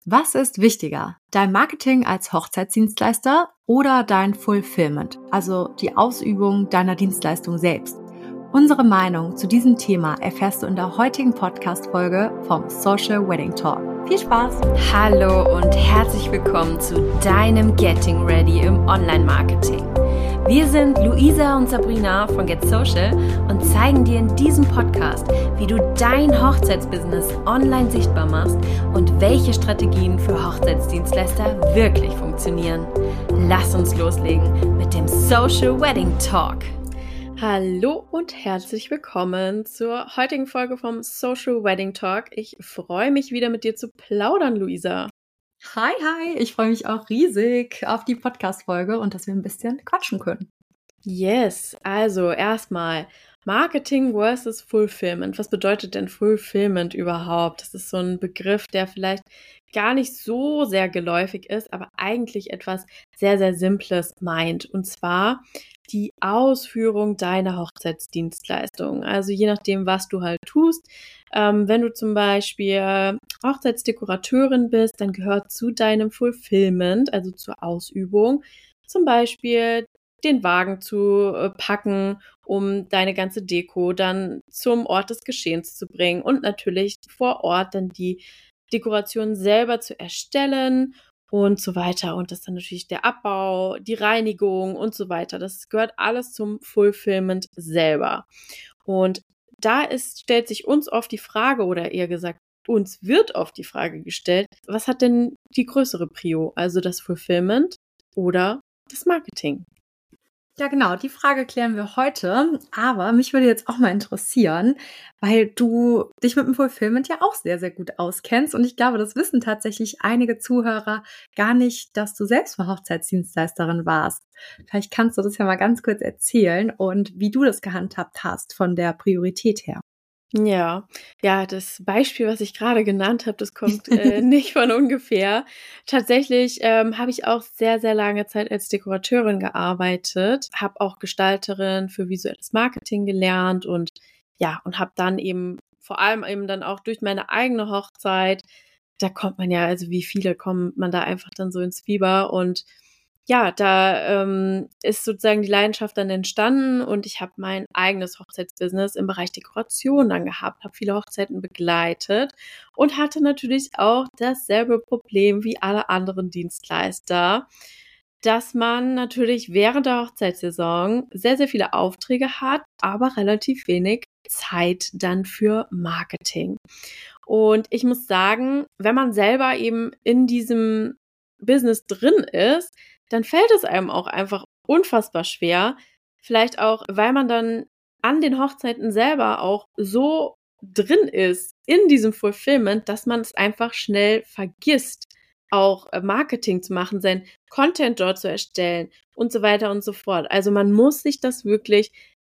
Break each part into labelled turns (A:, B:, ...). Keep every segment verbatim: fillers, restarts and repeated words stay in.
A: Was ist wichtiger? Dein Marketing als Hochzeitsdienstleister oder dein Fulfillment, also die Ausübung deiner Dienstleistung selbst? Unsere Meinung zu diesem Thema erfährst du in der heutigen Podcast-Folge vom Social Wedding Talk. Viel Spaß!
B: Hallo und herzlich willkommen zu deinem Getting Ready im Online-Marketing. Wir sind Luisa und Sabrina von Get Social und zeigen dir in diesem Podcast, wie du dein Hochzeitsbusiness online sichtbar machst und welche Strategien für Hochzeitsdienstleister wirklich funktionieren. Lass uns loslegen mit dem Social Wedding Talk.
C: Hallo und herzlich willkommen zur heutigen Folge vom Social Wedding Talk. Ich freue mich wieder mit dir zu plaudern, Luisa.
A: Hi, hi, ich freue mich auch riesig auf die Podcast-Folge und dass wir ein bisschen quatschen können.
C: Yes, also erstmal Marketing versus Fulfillment. Was bedeutet denn Fulfillment überhaupt? Das ist so ein Begriff, der vielleicht gar nicht so sehr geläufig ist, aber eigentlich etwas sehr, sehr Simples meint. Und zwar die Ausführung deiner Hochzeitsdienstleistung. Also je nachdem, was du halt tust. Ähm, wenn du zum Beispiel Hochzeitsdekorateurin bist, dann gehört zu deinem Fulfillment, also zur Ausübung, zum Beispiel den Wagen zu äh, packen, um deine ganze Deko dann zum Ort des Geschehens zu bringen und natürlich vor Ort dann die Dekoration selber zu erstellen und so weiter. Und das dann natürlich der Abbau, die Reinigung und so weiter. Das gehört alles zum Fulfillment selber. Und da ist, stellt sich uns oft die Frage, oder eher gesagt, uns wird oft die Frage gestellt, was hat denn die größere Prio? Also das Fulfillment oder das Marketing?
A: Ja, genau, die Frage klären wir heute, aber mich würde jetzt auch mal interessieren, weil du dich mit dem Fulfillment ja auch sehr, sehr gut auskennst und ich glaube, das wissen tatsächlich einige Zuhörer gar nicht, dass du selbst mal Hochzeitsdienstleisterin warst. Vielleicht kannst du das ja mal ganz kurz erzählen und wie du das gehandhabt hast von der Priorität her.
C: Ja, ja, das Beispiel, was ich gerade genannt habe, das kommt äh, nicht von ungefähr. Tatsächlich ähm, habe ich auch sehr, sehr lange Zeit als Dekorateurin gearbeitet, habe auch Gestalterin für visuelles Marketing gelernt und ja, und habe dann eben vor allem eben dann auch durch meine eigene Hochzeit, da kommt man ja, also wie viele kommt man da einfach dann so ins Fieber und ja, da ähm, ist sozusagen die Leidenschaft dann entstanden und ich habe mein eigenes Hochzeitsbusiness im Bereich Dekoration dann gehabt, habe viele Hochzeiten begleitet und hatte natürlich auch dasselbe Problem wie alle anderen Dienstleister, dass man natürlich während der Hochzeitssaison sehr, sehr viele Aufträge hat, aber relativ wenig Zeit dann für Marketing. Und ich muss sagen, wenn man selber eben in diesem Business drin ist, dann fällt es einem auch einfach unfassbar schwer. Vielleicht auch, weil man dann an den Hochzeiten selber auch so drin ist in diesem Fulfillment, dass man es einfach schnell vergisst, auch Marketing zu machen, sein Content dort zu erstellen und so weiter und so fort. Also man muss sich das wirklich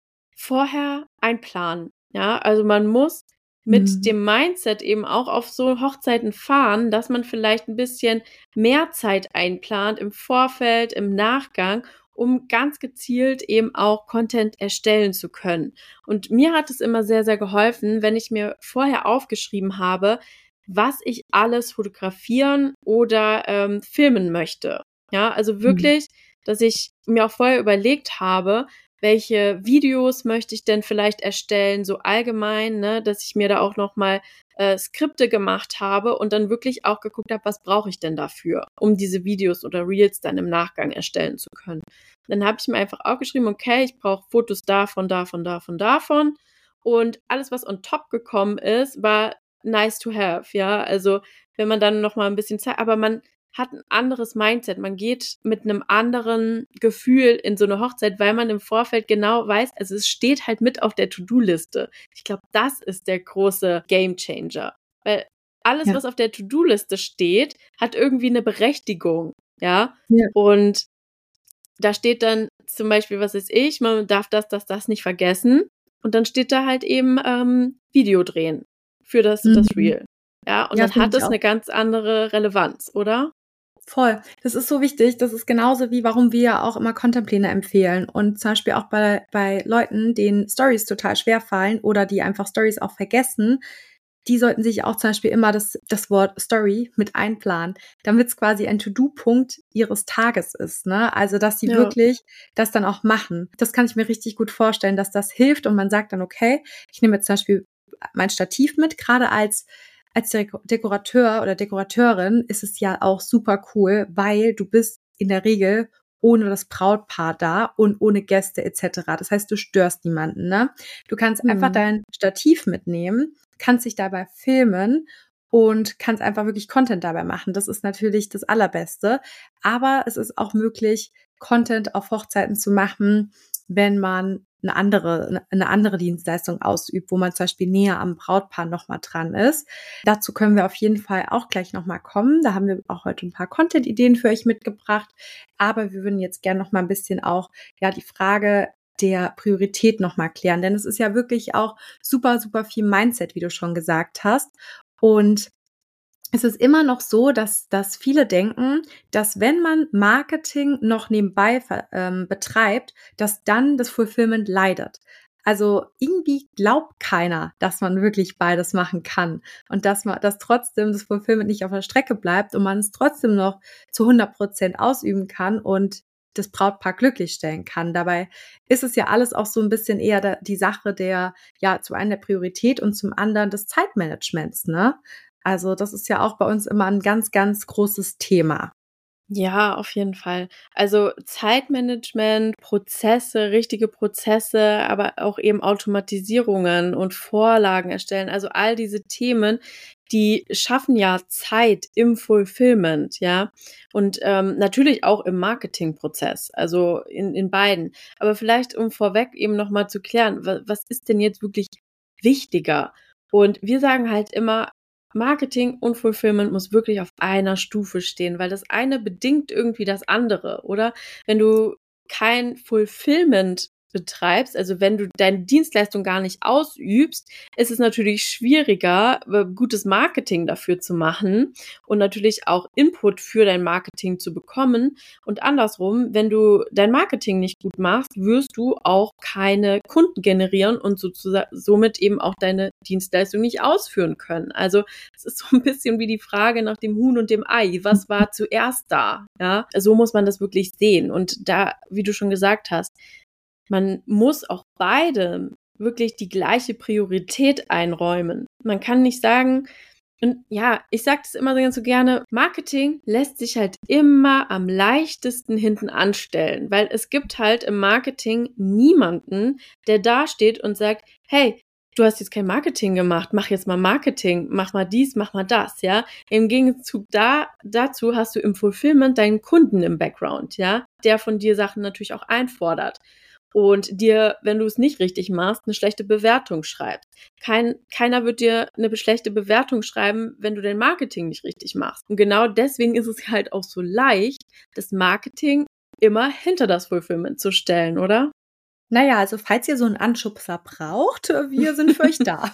C: vorher einplanen. Ja, also man muss mit mhm. dem Mindset eben auch auf so Hochzeiten fahren, dass man vielleicht ein bisschen mehr Zeit einplant im Vorfeld, im Nachgang, um ganz gezielt eben auch Content erstellen zu können. Und mir hat es immer sehr, sehr geholfen, wenn ich mir vorher aufgeschrieben habe, was ich alles fotografieren oder ähm, filmen möchte. Ja, also wirklich, mhm. dass ich mir auch vorher überlegt habe, welche Videos möchte ich denn vielleicht erstellen, so allgemein, ne, dass ich mir da auch nochmal äh, Skripte gemacht habe und dann wirklich auch geguckt habe, was brauche ich denn dafür, um diese Videos oder Reels dann im Nachgang erstellen zu können. Dann habe ich mir einfach aufgeschrieben, okay, ich brauche Fotos davon, davon, davon, davon und alles, was on top gekommen ist, war nice to have, ja, also wenn man dann nochmal ein bisschen Zeit, aber man hat ein anderes Mindset. Man geht mit einem anderen Gefühl in so eine Hochzeit, weil man im Vorfeld genau weiß, also es steht halt mit auf der To-Do-Liste. Ich glaube, das ist der große Gamechanger. Weil alles, ja. was auf der To-Do-Liste steht, hat irgendwie eine Berechtigung. Ja? ja. Und da steht dann zum Beispiel, was weiß ich, man darf das, das, das nicht vergessen. Und dann steht da halt eben ähm, Video drehen für das, mhm. das Reel. Ja, und ja, dann hat es eine ganz andere Relevanz, oder?
A: Voll. Das ist so wichtig. Das ist genauso wie, warum wir ja auch immer Contentpläne empfehlen. Und zum Beispiel auch bei, bei Leuten, denen Stories total schwer fallen oder die einfach Stories auch vergessen. die sollten sich auch zum Beispiel immer das, das Wort Story mit einplanen, damit es quasi ein To-Do-Punkt ihres Tages ist, ne? Also, dass sie
C: Ja.
A: wirklich das dann auch machen. Das kann ich mir richtig gut vorstellen, dass das hilft und man sagt dann, okay, ich nehme jetzt zum Beispiel mein Stativ mit, gerade als als Dekorateur oder Dekorateurin ist es ja auch super cool, weil du bist in der Regel ohne das Brautpaar da und ohne Gäste et cetera. Das heißt, du störst niemanden, ne? Du kannst
C: Mhm.
A: einfach dein Stativ mitnehmen, kannst dich dabei filmen und kannst einfach wirklich Content dabei machen. Das ist natürlich das Allerbeste. Aber es ist auch möglich, Content auf Hochzeiten zu machen, wenn man eine andere, eine andere Dienstleistung ausübt, wo man zum Beispiel näher am Brautpaar nochmal dran ist. Dazu können wir auf jeden Fall auch gleich nochmal kommen. Da haben wir auch heute ein paar Content-Ideen für euch mitgebracht. Aber wir würden jetzt gerne nochmal ein bisschen auch, ja, die Frage der Priorität nochmal klären. Denn es ist ja wirklich auch super, super viel Mindset, wie du schon gesagt hast. Und es ist immer noch so, dass, dass viele denken, dass wenn man Marketing noch nebenbei ähm, betreibt, dass dann das Fulfillment leidet. Also irgendwie glaubt keiner, dass man wirklich beides machen kann und dass man, dass trotzdem das Fulfillment nicht auf der Strecke bleibt und man es trotzdem noch zu hundert Prozent ausüben kann und das Brautpaar glücklich stellen kann. Dabei ist es ja alles auch so ein bisschen eher da, die Sache der, ja, zum einen der Priorität und zum anderen des Zeitmanagements, ne? Also das ist ja auch bei uns immer ein ganz, ganz großes Thema.
C: Ja, auf jeden Fall. Also Zeitmanagement, Prozesse, richtige Prozesse, aber auch eben Automatisierungen und Vorlagen erstellen. Also all diese Themen, die schaffen ja Zeit im Fulfillment, ja. Und ähm, natürlich auch im Marketingprozess, also in, in beiden. Aber vielleicht, um vorweg eben nochmal zu klären, was, was ist denn jetzt wirklich wichtiger? Und wir sagen halt immer, Marketing und Fulfillment muss wirklich auf einer Stufe stehen, weil das eine bedingt irgendwie das andere, oder? Wenn du kein Fulfillment betreibst, also wenn du deine Dienstleistung gar nicht ausübst, ist es natürlich schwieriger, gutes Marketing dafür zu machen und natürlich auch Input für dein Marketing zu bekommen. Und andersrum, wenn du dein Marketing nicht gut machst, wirst du auch keine Kunden generieren und sozusagen somit eben auch deine Dienstleistung nicht ausführen können. Also es ist so ein bisschen wie die Frage nach dem Huhn und dem Ei. Was war zuerst da? Ja, so muss man das wirklich sehen. Und da, wie du schon gesagt hast, man muss auch beide wirklich die gleiche Priorität einräumen. Man kann nicht sagen, und ja, ich sage das immer so ganz so gerne, Marketing lässt sich halt immer am leichtesten hinten anstellen, weil es gibt halt im Marketing niemanden, der da steht und sagt, hey, du hast jetzt kein Marketing gemacht, mach jetzt mal Marketing, mach mal dies, mach mal das, ja. Im Gegenzug da, dazu hast du im Fulfillment deinen Kunden im Background, ja, der von dir Sachen natürlich auch einfordert. Und dir, wenn du es nicht richtig machst, eine schlechte Bewertung schreibt. Kein, keiner wird dir eine schlechte Bewertung schreiben, wenn du dein Marketing nicht richtig machst. Und genau deswegen ist es halt auch so leicht, das Marketing immer hinter das Fulfillment zu stellen, oder?
A: Naja, also falls ihr so einen Anschubser braucht, wir sind für euch da.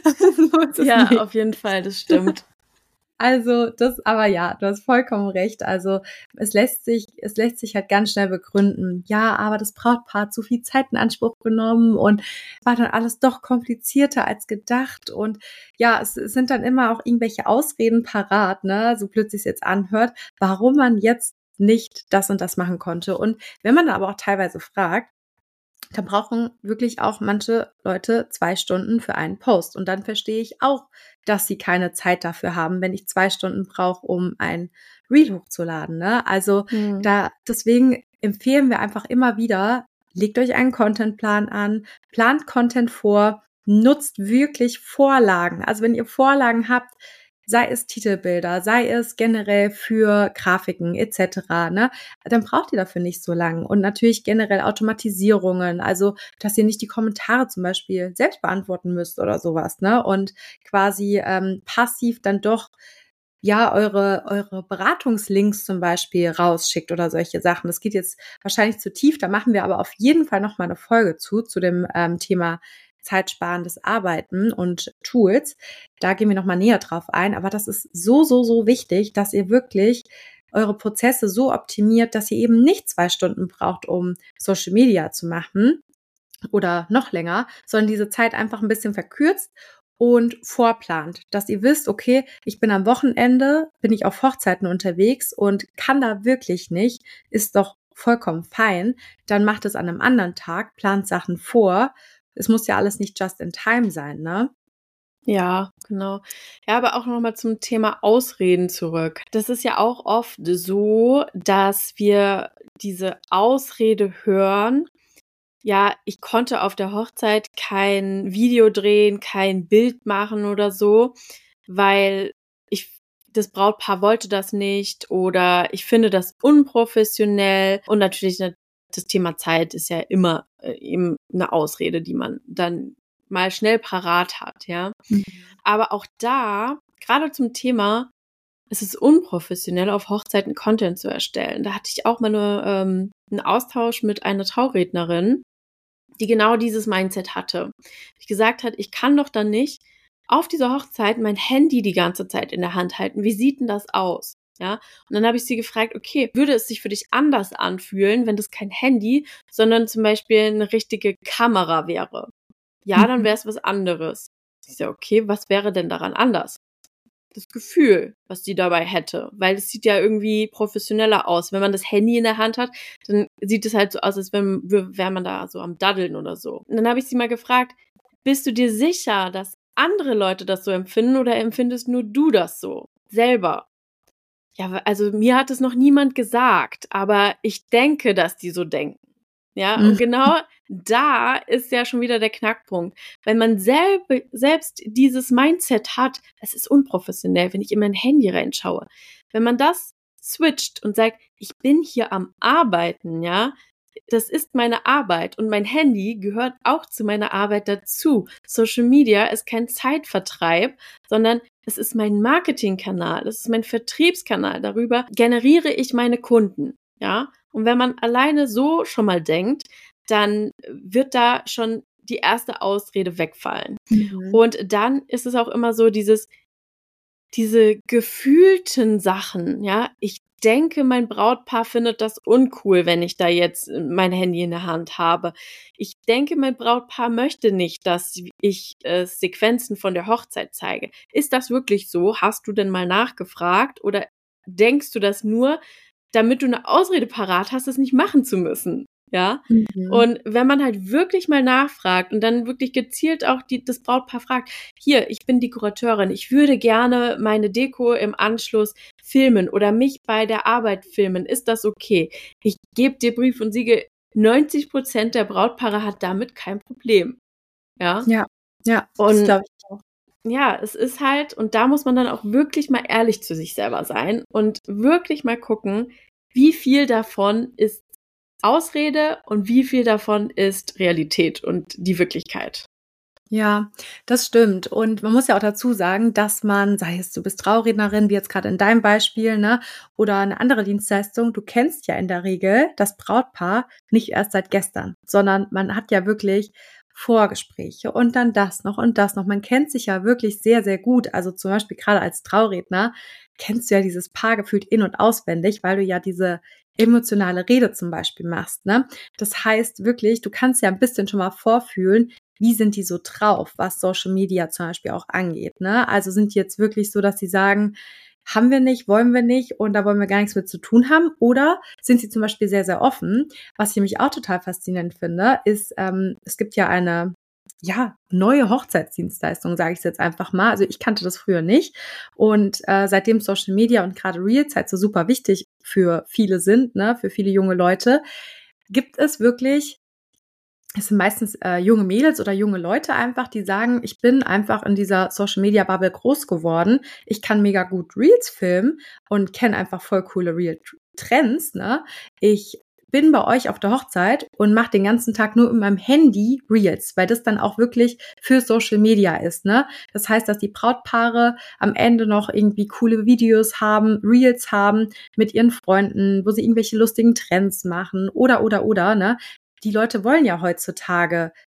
C: So ja, nicht. Auf jeden Fall, das stimmt.
A: Also das, aber ja, du hast vollkommen recht. Also es lässt sich, es lässt sich halt ganz schnell begründen. Ja, aber das Brautpaar hat zu viel Zeit in Anspruch genommen und war dann alles doch komplizierter als gedacht. Und ja, es, es sind dann immer auch irgendwelche Ausreden parat, ne, so blöd sich's jetzt anhört, warum man jetzt nicht das und das machen konnte. Und wenn man da aber auch teilweise fragt, da brauchen wirklich auch manche Leute zwei Stunden für einen Post. Und dann verstehe ich auch, dass sie keine Zeit dafür haben, wenn ich zwei Stunden brauche, um ein Reel hochzuladen, ne? Also mhm. da, deswegen empfehlen wir einfach immer wieder, legt euch einen Contentplan an, plant Content vor, nutzt wirklich Vorlagen. Also wenn ihr Vorlagen habt, sei es Titelbilder, sei es generell für Grafiken et cetera, ne, dann braucht ihr dafür nicht so lang. Und natürlich generell Automatisierungen, also dass ihr nicht die Kommentare zum Beispiel selbst beantworten müsst oder sowas, ne, und quasi ähm, passiv dann doch ja eure eure Beratungslinks zum Beispiel rausschickt oder solche Sachen. Das geht jetzt wahrscheinlich zu tief, da machen wir aber auf jeden Fall nochmal eine Folge zu, zu dem ähm, Thema zeitsparendes Arbeiten und Tools. Da gehen wir nochmal näher drauf ein. Aber das ist so, so, so wichtig, dass ihr wirklich eure Prozesse so optimiert, dass ihr eben nicht zwei Stunden braucht, um Social Media zu machen oder noch länger, sondern diese Zeit einfach ein bisschen verkürzt und vorplant, dass ihr wisst, okay, ich bin am Wochenende, bin ich auf Hochzeiten unterwegs und kann da wirklich nicht, ist doch vollkommen fein, dann macht es an einem anderen Tag, plant Sachen vor. Es muss ja alles nicht just in time sein, ne?
C: Ja, genau. Ja, aber auch nochmal zum Thema Ausreden zurück. Das ist ja auch oft so, dass wir diese Ausrede hören, ja, ich konnte auf der Hochzeit kein Video drehen, kein Bild machen oder so, weil ich das Brautpaar wollte das nicht oder ich finde das unprofessionell. Und natürlich das Thema Zeit ist ja immer äh, eben eine Ausrede, die man dann mal schnell parat hat, ja.
A: Mhm.
C: Aber auch da, gerade zum Thema, es ist unprofessionell, auf Hochzeiten Content zu erstellen. Da hatte ich auch mal eine, ähm, einen Austausch mit einer Traurednerin, die genau dieses Mindset hatte. Die gesagt hat, ich kann doch dann nicht auf dieser Hochzeit mein Handy die ganze Zeit in der Hand halten. Wie sieht denn das aus? Ja, und dann habe ich sie gefragt, okay, würde es sich für dich anders anfühlen, wenn das kein Handy, sondern zum Beispiel eine richtige Kamera wäre? Ja, dann wäre es was anderes. Ich so, okay, was wäre denn daran anders? Das Gefühl, was sie dabei hätte, weil es sieht ja irgendwie professioneller aus. Wenn man das Handy in der Hand hat, dann sieht es halt so aus, als wenn wäre man da so am Daddeln oder so. Und dann habe ich sie mal gefragt, bist du dir sicher, dass andere Leute das so empfinden oder empfindest nur du das so selber? Ja, also mir hat es noch niemand gesagt, aber ich denke, dass die so denken. Ja, und genau da ist ja schon wieder der Knackpunkt. Wenn man selb, selbst dieses Mindset hat, es ist unprofessionell, wenn ich in mein Handy reinschaue. Wenn man das switcht und sagt, ich bin hier am Arbeiten, ja, das ist meine Arbeit und mein Handy gehört auch zu meiner Arbeit dazu. Social Media ist kein Zeitvertreib, sondern es ist mein Marketingkanal, es ist mein Vertriebskanal. Darüber generiere ich meine Kunden, ja. Und wenn man alleine so schon mal denkt, dann wird da schon die erste Ausrede wegfallen. Mhm. Und dann ist es auch immer so dieses, diese gefühlten Sachen, ja. Ich denke, mein Brautpaar findet das uncool, wenn ich da jetzt mein Handy in der Hand habe. Ich denke, mein Brautpaar möchte nicht, dass ich äh, Sequenzen von der Hochzeit zeige. Ist das wirklich so? Hast du denn mal nachgefragt? Oder denkst du das nur, damit du eine Ausrede parat hast, es nicht machen zu müssen, ja? Mhm. Und wenn man halt wirklich mal nachfragt und dann wirklich gezielt auch die, das Brautpaar fragt, hier, ich bin Dekorateurin, ich würde gerne meine Deko im Anschluss filmen oder mich bei der Arbeit filmen, ist das okay? Ich gebe dir Brief und Siegel, neunzig Prozent der Brautpaare hat damit kein Problem, ja?
A: Ja, ja,
C: und
A: das glaube ich auch.
C: Ja, es ist halt, und da muss man dann auch wirklich mal ehrlich zu sich selber sein und wirklich mal gucken, wie viel davon ist Ausrede und wie viel davon ist Realität und die Wirklichkeit.
A: Ja, das stimmt. Und man muss ja auch dazu sagen, dass man, sei es du bist Traurednerin, wie jetzt gerade in deinem Beispiel, ne, oder eine andere Dienstleistung, du kennst ja in der Regel das Brautpaar nicht erst seit gestern, sondern man hat ja wirklich Vorgespräche und dann das noch und das noch. Man kennt sich ja wirklich sehr, sehr gut. Also zum Beispiel gerade als Trauredner kennst du ja dieses Paar gefühlt in- und auswendig, weil du ja diese emotionale Rede zum Beispiel machst, ne? Das heißt wirklich, du kannst ja ein bisschen schon mal vorfühlen, wie sind die so drauf, was Social Media zum Beispiel auch angeht, ne? Also sind die jetzt wirklich so, dass sie sagen, haben wir nicht, wollen wir nicht und da wollen wir gar nichts mit zu tun haben? Oder sind sie zum Beispiel sehr, sehr offen? Was ich nämlich auch total faszinierend finde, ist, ähm, es gibt ja eine ja, neue Hochzeitsdienstleistung, sage ich es jetzt einfach mal. Also ich kannte das früher nicht. Und äh, seitdem Social Media und gerade Reels halt so super wichtig für viele sind, ne, für viele junge Leute, gibt es wirklich, es sind meistens äh, junge Mädels oder junge Leute einfach, die sagen, ich bin einfach in dieser Social-Media-Bubble groß geworden. Ich kann mega gut Reels filmen und kenne einfach voll coole Reel-Trends, ne? Ich bin bei euch auf der Hochzeit und mache den ganzen Tag nur in meinem Handy Reels, weil das dann auch wirklich für Social Media ist, ne? Das heißt, dass die Brautpaare am Ende noch irgendwie coole Videos haben, Reels haben mit ihren Freunden, wo sie irgendwelche lustigen Trends machen oder, oder, oder, ne? Die Leute wollen ja heutzutage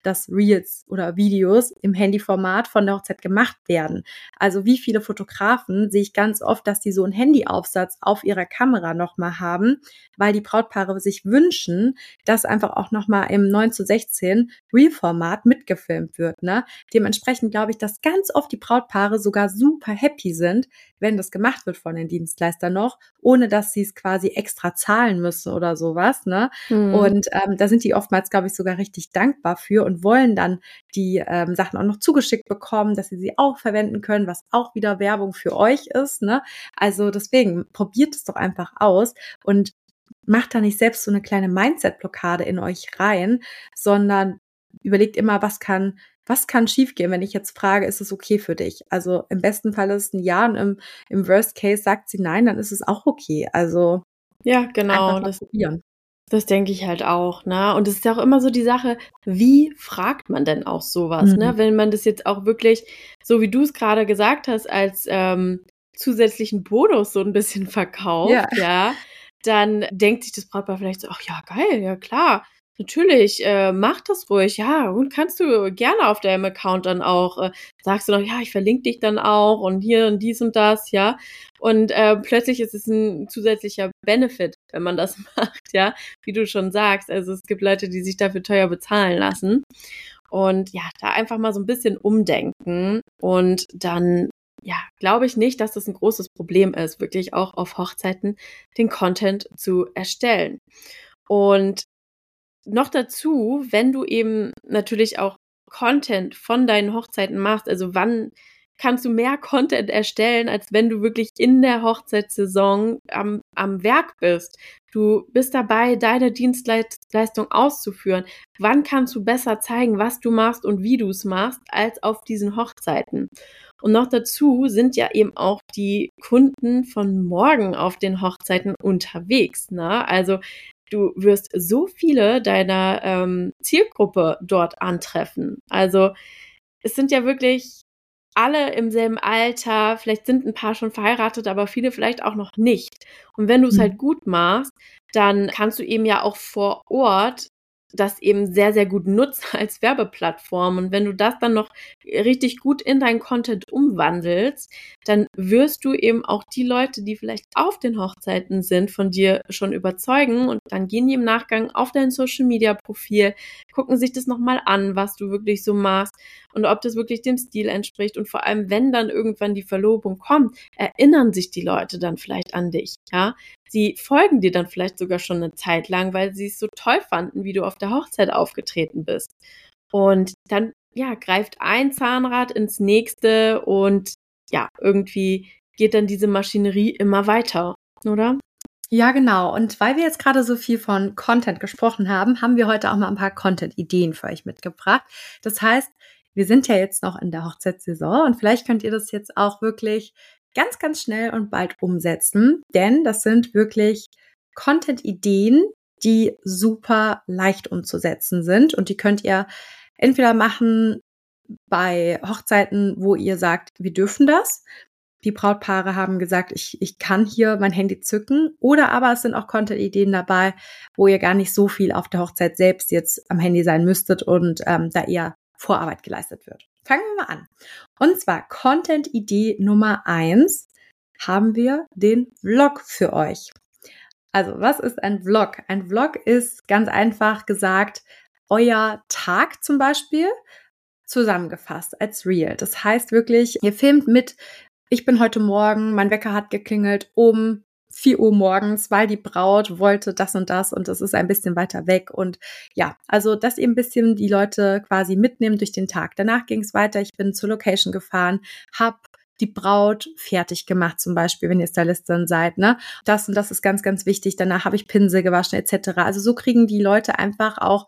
A: dass Reels oder Videos im Handyformat von der Hochzeit gemacht werden. Also wie viele Fotografen sehe ich ganz oft, dass die so einen Handyaufsatz auf ihrer Kamera nochmal haben, weil die Brautpaare sich wünschen, dass einfach auch nochmal im neun zu sechzehn Reel-Format mitgefilmt wird. Ne? Dementsprechend glaube ich, dass ganz oft die Brautpaare sogar super happy sind, wenn das gemacht wird von den Dienstleistern noch, ohne dass sie es quasi extra zahlen müssen oder sowas. Ne? Mhm. Und ähm, da sind die oftmals, glaube ich, sogar richtig dankbar für und wollen dann die ähm, Sachen auch noch zugeschickt bekommen, dass sie sie auch verwenden können, was auch wieder Werbung für euch ist. Ne? Also deswegen, probiert es doch einfach aus und macht da nicht selbst so eine kleine Mindset-Blockade in euch rein, sondern überlegt immer, was kann Was kann schiefgehen, wenn ich jetzt frage, ist es okay für dich? Also im besten Fall ist es ein Ja und im, im Worst Case sagt sie nein, dann ist es auch okay. Also
C: ja, genau, das probieren. Das denke ich halt auch, ne? Und es ist ja auch immer so die Sache, wie fragt man denn auch sowas, mhm. ne? Wenn man das jetzt auch wirklich, so wie du es gerade gesagt hast, als ähm, zusätzlichen Bonus so ein bisschen verkauft, ja, ja dann denkt sich das Brautpaar vielleicht so, ach ja, geil, ja klar. Natürlich, äh, mach das ruhig, ja, und kannst du gerne auf deinem Account dann auch, äh, sagst du noch, ja, ich verlinke dich dann auch und hier und dies und das, ja, und äh, plötzlich ist es ein zusätzlicher Benefit, wenn man das macht, ja, wie du schon sagst, also es gibt Leute, die sich dafür teuer bezahlen lassen und ja, da einfach mal so ein bisschen umdenken und dann, ja, glaube ich nicht, dass das ein großes Problem ist, wirklich auch auf Hochzeiten den Content zu erstellen. Und noch dazu, wenn du eben natürlich auch Content von deinen Hochzeiten machst, also wann kannst du mehr Content erstellen, als wenn du wirklich in der Hochzeitssaison am, am Werk bist. Du bist dabei, deine Dienstleistung auszuführen. Wann kannst du besser zeigen, was du machst und wie du es machst, als auf diesen Hochzeiten? Und noch dazu sind ja eben auch die Kunden von morgen auf den Hochzeiten unterwegs, ne? Also du wirst so viele deiner ähm, Zielgruppe dort antreffen. Also es sind ja wirklich alle im selben Alter, vielleicht sind ein paar schon verheiratet, aber viele vielleicht auch noch nicht. Und wenn du es mhm. halt gut machst, dann kannst du eben ja auch vor Ort das eben sehr, sehr gut nutzen als Werbeplattform. Und wenn du das dann noch richtig gut in deinen Content umwandelst, dann wirst du eben auch die Leute, die vielleicht auf den Hochzeiten sind, von dir schon überzeugen. Und dann gehen die im Nachgang auf dein Social-Media-Profil, gucken sich das nochmal an, was du wirklich so machst und ob das wirklich dem Stil entspricht. Und vor allem, wenn dann irgendwann die Verlobung kommt, erinnern sich die Leute dann vielleicht an dich, ja. Sie folgen dir dann vielleicht sogar schon eine Zeit lang, weil sie es so toll fanden, wie du auf der Hochzeit aufgetreten bist. Und dann, ja, greift ein Zahnrad ins nächste und ja, irgendwie geht dann diese Maschinerie immer weiter, oder?
A: Ja, genau. Und weil wir jetzt gerade so viel von Content gesprochen haben, haben wir heute auch mal ein paar Content-Ideen für euch mitgebracht. Das heißt, wir sind ja jetzt noch in der Hochzeitssaison und vielleicht könnt ihr das jetzt auch wirklich ganz, ganz schnell und bald umsetzen, denn das sind wirklich Content-Ideen, die super leicht umzusetzen sind und die könnt ihr entweder machen bei Hochzeiten, wo ihr sagt, wir dürfen das. Die Brautpaare haben gesagt, ich, ich kann hier mein Handy zücken, oder aber es sind auch Content-Ideen dabei, wo ihr gar nicht so viel auf der Hochzeit selbst jetzt am Handy sein müsstet und ähm, da eher Vorarbeit geleistet wird. Fangen wir mal an. Und zwar Content-Idee Nummer eins haben wir den Vlog für euch. Also was ist ein Vlog? Ein Vlog ist ganz einfach gesagt euer Tag zum Beispiel zusammengefasst als Reel. Das heißt wirklich, ihr filmt mit, ich bin heute Morgen, mein Wecker hat geklingelt um vier Uhr morgens, weil die Braut wollte das und das und das ist ein bisschen weiter weg. Und ja, also dass ihr ein bisschen die Leute quasi mitnehmt durch den Tag. Danach ging es weiter, ich bin zur Location gefahren, habe die Braut fertig gemacht, zum Beispiel, wenn ihr Stylistin seid, ne? Das und das ist ganz, ganz wichtig. Danach habe ich Pinsel gewaschen et cetera. Also so kriegen die Leute einfach auch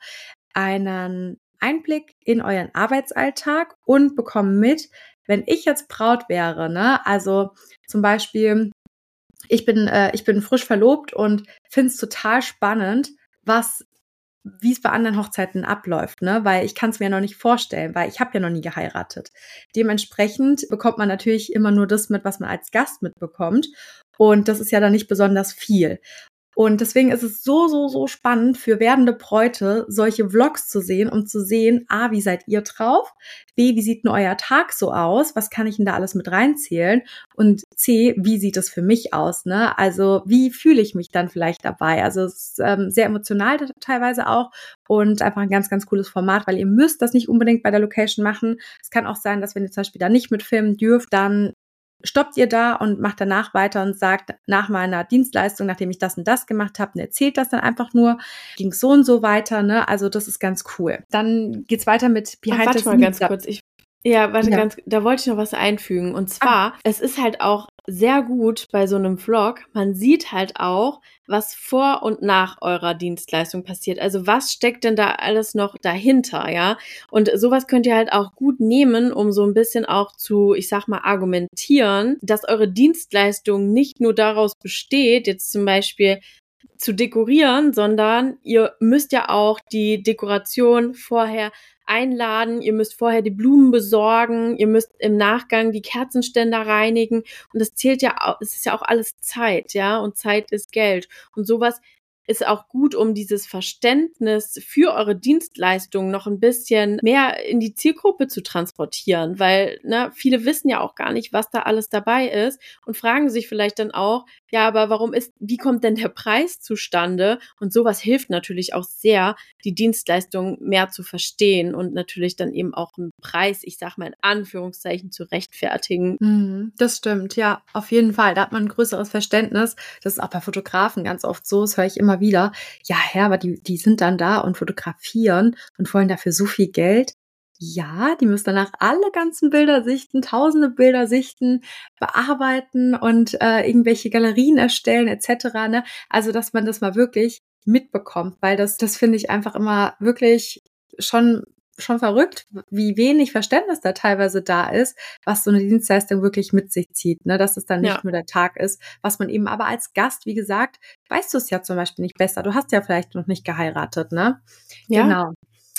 A: einen Einblick in euren Arbeitsalltag und bekommen mit, wenn ich jetzt Braut wäre, ne? Also zum Beispiel, ich bin, äh, ich bin frisch verlobt und finde es total spannend, was wie es bei anderen Hochzeiten abläuft, ne? Weil ich kann es mir ja noch nicht vorstellen, weil ich habe ja noch nie geheiratet. Dementsprechend bekommt man natürlich immer nur das mit, was man als Gast mitbekommt. Und das ist ja dann nicht besonders viel. Und deswegen ist es so, so, so spannend für werdende Bräute, solche Vlogs zu sehen, um zu sehen, A, wie seid ihr drauf? B, wie sieht denn euer Tag so aus? Was kann ich denn da alles mit reinzählen? Und C, wie sieht es für mich aus? Ne? Also wie fühle ich mich dann vielleicht dabei? Also es ist ähm, sehr emotional teilweise auch und einfach ein ganz, ganz cooles Format, weil ihr müsst das nicht unbedingt bei der Location machen. Es kann auch sein, dass wenn ihr zum Beispiel da nicht mitfilmen dürft, dann stoppt ihr da und macht danach weiter und sagt, nach meiner Dienstleistung, nachdem ich das und das gemacht habe, und erzählt das dann einfach nur, ging so und so weiter, ne? Also das ist ganz cool. Dann geht's weiter mit Behind
C: Ach,
A: the
C: warte mal ganz kurz, ich Ja, warte
A: Ja.
C: ganz, da wollte ich noch was einfügen. Und zwar, es ist halt auch sehr gut bei so einem Vlog, man sieht halt auch, was vor und nach eurer Dienstleistung passiert. Also was steckt denn da alles noch dahinter, ja? Und sowas könnt ihr halt auch gut nehmen, um so ein bisschen auch zu, ich sag mal, argumentieren, dass eure Dienstleistung nicht nur daraus besteht, jetzt zum Beispiel zu dekorieren, sondern ihr müsst ja auch die Dekoration vorher einladen, ihr müsst vorher die Blumen besorgen, ihr müsst im Nachgang die Kerzenständer reinigen und das zählt ja auch, es ist ja auch alles Zeit, ja, und Zeit ist Geld und sowas ist auch gut, um dieses Verständnis für eure Dienstleistung noch ein bisschen mehr in die Zielgruppe zu transportieren, weil ne, viele wissen ja auch gar nicht, was da alles dabei ist und fragen sich vielleicht dann auch, ja, aber warum ist, wie kommt denn der Preis zustande? Und sowas hilft natürlich auch sehr, die Dienstleistung mehr zu verstehen und natürlich dann eben auch einen Preis, ich sag mal in Anführungszeichen, zu rechtfertigen.
A: Mhm, das stimmt, ja, auf jeden Fall. Da hat man ein größeres Verständnis. Das ist auch bei Fotografen ganz oft so, das höre ich immer wieder. Ja, Herr, aber die, die sind dann da und fotografieren und wollen dafür so viel Geld. Ja, die müssen danach alle ganzen Bilder sichten, tausende Bilder sichten, bearbeiten und äh, irgendwelche Galerien erstellen et cetera. Ne? Also, dass man das mal wirklich mitbekommt, weil das, das finde ich einfach immer wirklich schon schon verrückt, wie wenig Verständnis da teilweise da ist, was so eine Dienstleistung wirklich mit sich zieht, ne? Dass es dann nicht
C: Ja.
A: nur der Tag ist, was man eben aber als Gast, wie gesagt, weißt du es ja zum Beispiel nicht besser. Du hast ja vielleicht noch nicht geheiratet, ne?
C: Ja.
A: Genau.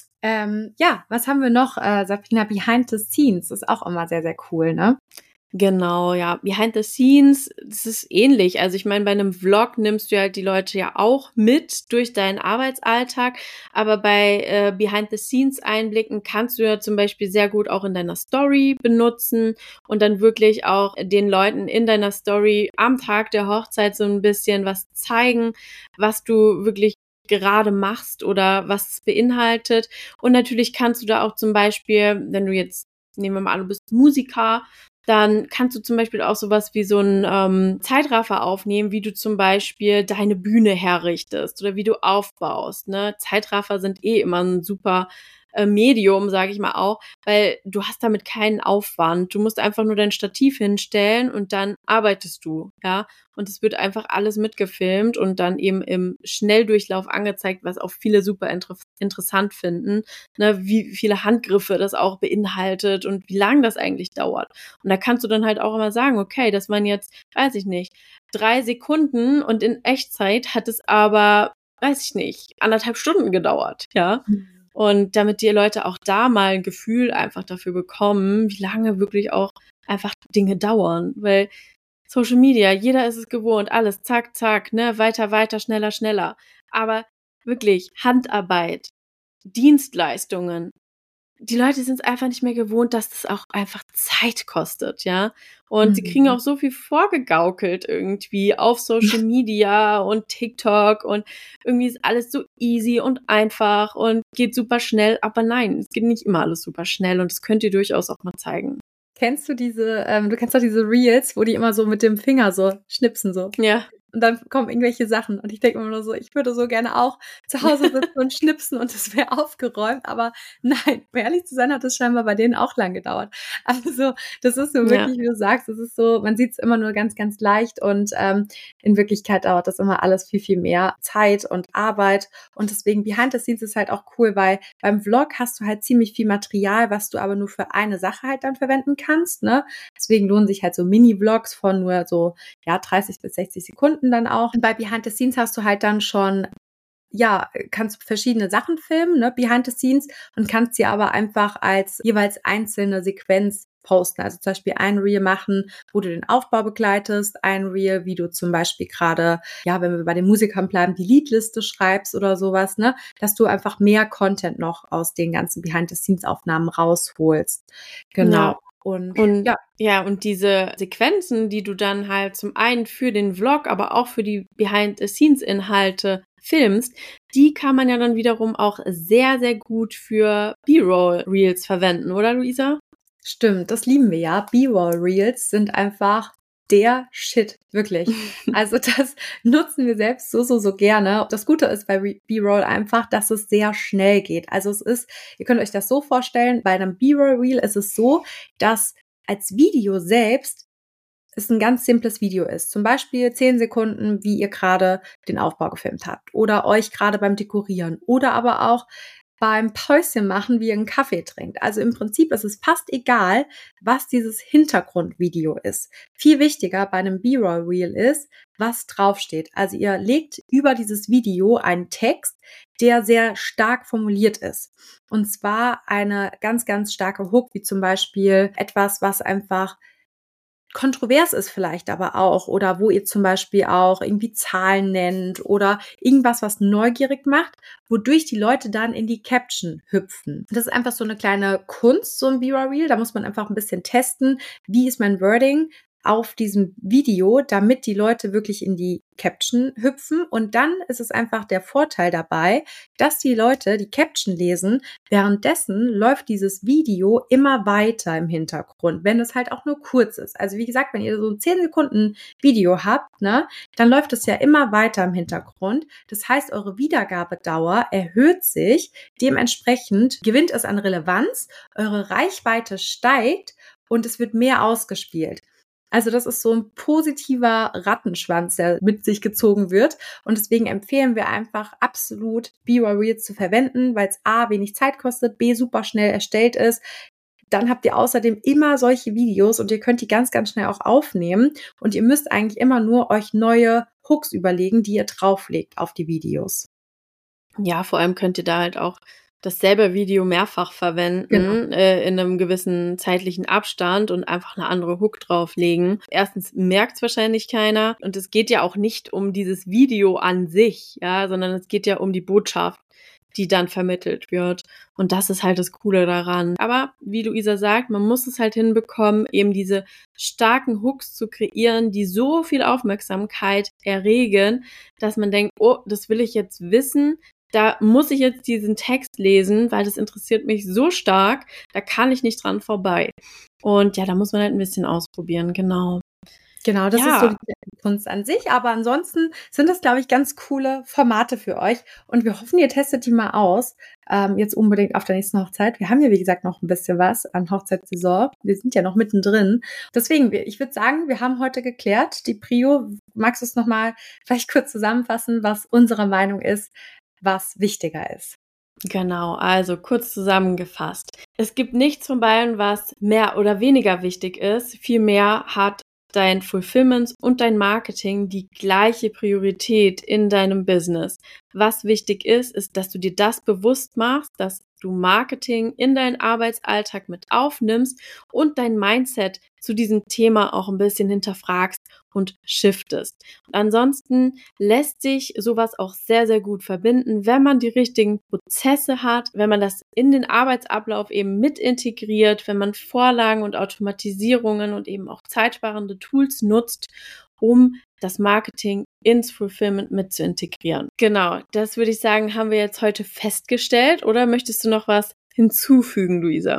A: Ähm, ja, was haben wir noch? Äh, Sabrina, Behind the Scenes ist auch immer sehr, sehr cool, ne?
C: Genau, ja. Behind the Scenes, das ist ähnlich. Also ich meine, bei einem Vlog nimmst du halt die Leute ja auch mit durch deinen Arbeitsalltag, aber bei äh, Behind the Scenes Einblicken kannst du ja zum Beispiel sehr gut auch in deiner Story benutzen und dann wirklich auch den Leuten in deiner Story am Tag der Hochzeit so ein bisschen was zeigen, was du wirklich gerade machst oder was es beinhaltet. Und natürlich kannst du da auch zum Beispiel, wenn du jetzt, nehmen wir mal an, du bist Musiker, dann kannst du zum Beispiel auch sowas wie so einen ähm, Zeitraffer aufnehmen, wie du zum Beispiel deine Bühne herrichtest oder wie du aufbaust. Ne? Zeitraffer sind eh immer ein super äh, Medium, sage ich mal auch, weil du hast damit keinen Aufwand. Du musst einfach nur dein Stativ hinstellen und dann arbeitest du, ja. Und es wird einfach alles mitgefilmt und dann eben im Schnelldurchlauf angezeigt, was auch viele super inter- interessant finden, ne, wie viele Handgriffe das auch beinhaltet und wie lang das eigentlich dauert. Und da kannst du dann halt auch immer sagen, okay, das waren jetzt, weiß ich nicht, drei Sekunden und in Echtzeit hat es aber, weiß ich nicht, anderthalb Stunden gedauert, ja. Und damit die Leute auch da mal ein Gefühl einfach dafür bekommen, wie lange wirklich auch einfach Dinge dauern, weil Social Media, jeder ist es gewohnt, alles zack, zack, ne, weiter, weiter, schneller, schneller. Aber wirklich Handarbeit, Dienstleistungen, die Leute sind es einfach nicht mehr gewohnt, dass das auch einfach Zeit kostet, ja. Und
A: Mhm.
C: sie kriegen auch so viel vorgegaukelt irgendwie auf Social Media und TikTok und irgendwie ist alles so easy und einfach und geht super schnell. Aber nein, es geht nicht immer alles super schnell und das könnt ihr durchaus auch mal zeigen.
A: Kennst du diese, ähm, du kennst doch diese Reels, wo die immer so mit dem Finger so schnipsen so.
C: Ja.
A: Und dann kommen irgendwelche Sachen. Und ich denke immer nur so, ich würde so gerne auch zu Hause sitzen und schnipsen und es wäre aufgeräumt. Aber nein, um ehrlich zu sein, hat es scheinbar bei denen auch lang gedauert. Also das ist so wirklich,
C: Ja.
A: wie du sagst, es ist so, man sieht es immer nur ganz, ganz leicht. Und ähm, in Wirklichkeit dauert das immer alles viel, viel mehr Zeit und Arbeit. Und deswegen Behind the Scenes ist halt auch cool, weil beim Vlog hast du halt ziemlich viel Material, was du aber nur für eine Sache halt dann verwenden kannst. Ne? Deswegen lohnen sich halt so Mini-Vlogs von nur so ja dreißig bis sechzig Sekunden dann auch. Und bei Behind the Scenes hast du halt dann schon, ja, kannst verschiedene Sachen filmen, ne, Behind the Scenes und kannst sie aber einfach als jeweils einzelne Sequenz posten. Also zum Beispiel ein Reel machen, wo du den Aufbau begleitest, ein Reel, wie du zum Beispiel gerade, ja, wenn wir bei den Musikern bleiben, die Liedliste schreibst oder sowas, ne, dass du einfach mehr Content noch aus den ganzen Behind-the-Scenes-Aufnahmen rausholst. Genau.
C: Ja.
A: Und,
C: und
A: ja.
C: ja, und diese Sequenzen, die du dann halt zum einen für den Vlog, aber auch für die Behind-the-Scenes-Inhalte filmst, die kann man ja dann wiederum auch sehr, sehr gut für B-Roll-Reels verwenden, oder Luisa?
A: Stimmt, das lieben wir ja. B-Roll-Reels sind einfach der Shit, wirklich. Also das nutzen wir selbst so, so, so gerne. Das Gute ist bei B-Roll einfach, dass es sehr schnell geht. Also es ist, ihr könnt euch das so vorstellen, bei einem B-Roll-Reel ist es so, dass als Video selbst es ein ganz simples Video ist. Zum Beispiel zehn Sekunden, wie ihr gerade den Aufbau gefilmt habt oder euch gerade beim Dekorieren oder aber auch beim Päuschen machen, wie ihr einen Kaffee trinkt. Also im Prinzip ist es fast egal, was dieses Hintergrundvideo ist. Viel wichtiger bei einem B-Roll-Reel ist, was draufsteht. Also ihr legt über dieses Video einen Text, der sehr stark formuliert ist. Und zwar eine ganz, ganz starke Hook, wie zum Beispiel etwas, was einfach kontrovers ist vielleicht aber auch oder wo ihr zum Beispiel auch irgendwie Zahlen nennt oder irgendwas, was neugierig macht, wodurch die Leute dann in die Caption hüpfen. Das ist einfach so eine kleine Kunst, so ein B-Roll-Reel. Da muss man einfach ein bisschen testen, wie ist mein Wording auf diesem Video, damit die Leute wirklich in die Caption hüpfen. Und dann ist es einfach der Vorteil dabei, dass die Leute die Caption lesen. Währenddessen läuft dieses Video immer weiter im Hintergrund, wenn es halt auch nur kurz ist. Also wie gesagt, wenn ihr so ein zehn Sekunden Video habt, ne, dann läuft es ja immer weiter im Hintergrund. Das heißt, eure Wiedergabedauer erhöht sich. Dementsprechend gewinnt es an Relevanz, eure Reichweite steigt und es wird mehr ausgespielt. Also das ist so ein positiver Rattenschwanz, der mit sich gezogen wird. Und deswegen empfehlen wir einfach absolut B-Roll-Reels zu verwenden, weil es A, wenig Zeit kostet, B, super schnell erstellt ist. Dann habt ihr außerdem immer solche Videos und ihr könnt die ganz, ganz schnell auch aufnehmen. Und ihr müsst eigentlich immer nur euch neue Hooks überlegen, die ihr drauflegt auf die Videos.
C: Ja, vor allem könnt ihr da halt auch dasselbe Video mehrfach verwenden, genau. äh, in einem gewissen zeitlichen Abstand und einfach eine andere Hook drauflegen. Erstens merkt es wahrscheinlich keiner und es geht ja auch nicht um dieses Video an sich, ja, sondern es geht ja um die Botschaft, die dann vermittelt wird. Und das ist halt das Coole daran. Aber wie Luisa sagt, man muss es halt hinbekommen, eben diese starken Hooks zu kreieren, die so viel Aufmerksamkeit erregen, dass man denkt, oh, das will ich jetzt wissen. Da muss ich jetzt diesen Text lesen, weil das interessiert mich so stark, da kann ich nicht dran vorbei. Und ja, da muss man halt ein bisschen ausprobieren, genau.
A: Genau, das ja. ist so die Kunst an sich. Aber ansonsten sind das, glaube ich, ganz coole Formate für euch. Und wir hoffen, ihr testet die mal aus. Ähm, jetzt unbedingt auf der nächsten Hochzeit. Wir haben ja, wie gesagt, noch ein bisschen was an Hochzeitssaison. Wir sind ja noch mittendrin. Deswegen, ich würde sagen, wir haben heute geklärt. Die Prio, magst du es nochmal vielleicht kurz zusammenfassen, was unsere Meinung ist, was wichtiger ist?
C: Genau, also kurz zusammengefasst. Es gibt nichts von beiden, was mehr oder weniger wichtig ist. Vielmehr hat dein Fulfillment und dein Marketing die gleiche Priorität in deinem Business. Was wichtig ist, ist, dass du dir das bewusst machst, dass du Marketing in deinen Arbeitsalltag mit aufnimmst und dein Mindset zu diesem Thema auch ein bisschen hinterfragst und shiftest. Und ansonsten lässt sich sowas auch sehr, sehr gut verbinden, wenn man die richtigen Prozesse hat, wenn man das in den Arbeitsablauf eben mit integriert, wenn man Vorlagen und Automatisierungen und eben auch zeitsparende Tools nutzt, um das Marketing ins Fulfillment mit zu integrieren. Genau, das würde ich sagen, haben wir jetzt heute festgestellt. Oder möchtest du noch was hinzufügen, Luisa?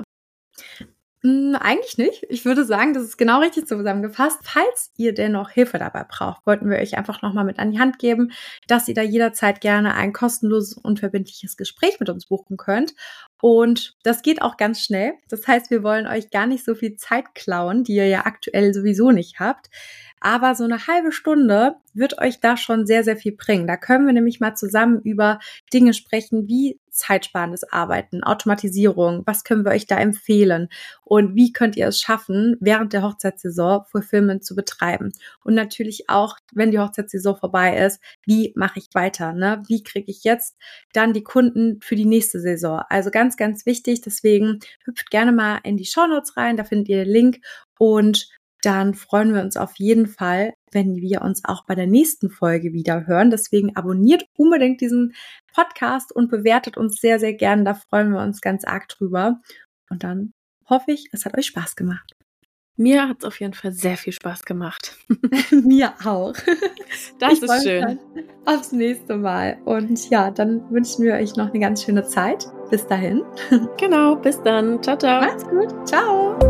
A: Eigentlich nicht. Ich würde sagen, das ist genau richtig zusammengefasst. Falls ihr dennoch Hilfe dabei braucht, wollten wir euch einfach nochmal mit an die Hand geben, dass ihr da jederzeit gerne ein kostenloses, unverbindliches Gespräch mit uns buchen könnt. Und das geht auch ganz schnell. Das heißt, wir wollen euch gar nicht so viel Zeit klauen, die ihr ja aktuell sowieso nicht habt. Aber so eine halbe Stunde wird euch da schon sehr, sehr viel bringen. Da können wir nämlich mal zusammen über Dinge sprechen wie zeitsparendes Arbeiten, Automatisierung, was können wir euch da empfehlen und wie könnt ihr es schaffen, während der Hochzeitssaison Fulfillment zu betreiben. Und natürlich auch, wenn die Hochzeitssaison vorbei ist, wie mache ich weiter, ne? Wie kriege ich jetzt dann die Kunden für die nächste Saison? Also ganz, ganz wichtig, deswegen hüpft gerne mal in die Shownotes rein, da findet ihr den Link und dann freuen wir uns auf jeden Fall, wenn wir uns auch bei der nächsten Folge wieder hören. Deswegen abonniert unbedingt diesen Podcast und bewertet uns sehr, sehr gern. Da freuen wir uns ganz arg drüber. Und dann hoffe ich, es hat euch Spaß gemacht.
C: Mir hat es auf jeden Fall sehr viel Spaß gemacht.
A: Mir auch.
C: Das
A: ich
C: ist schön.
A: Aufs nächste Mal. Und ja, dann wünschen wir euch noch eine ganz schöne Zeit. Bis dahin.
C: Genau, bis dann. Ciao, ciao.
A: Macht's gut. Ciao.